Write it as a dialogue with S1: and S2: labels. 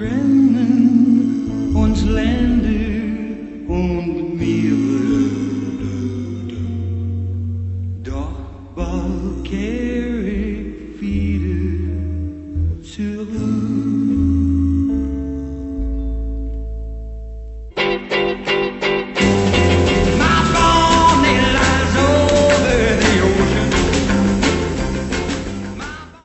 S1: trennen ons Länder und Meere. Doch bald kehre ich wieder zurück.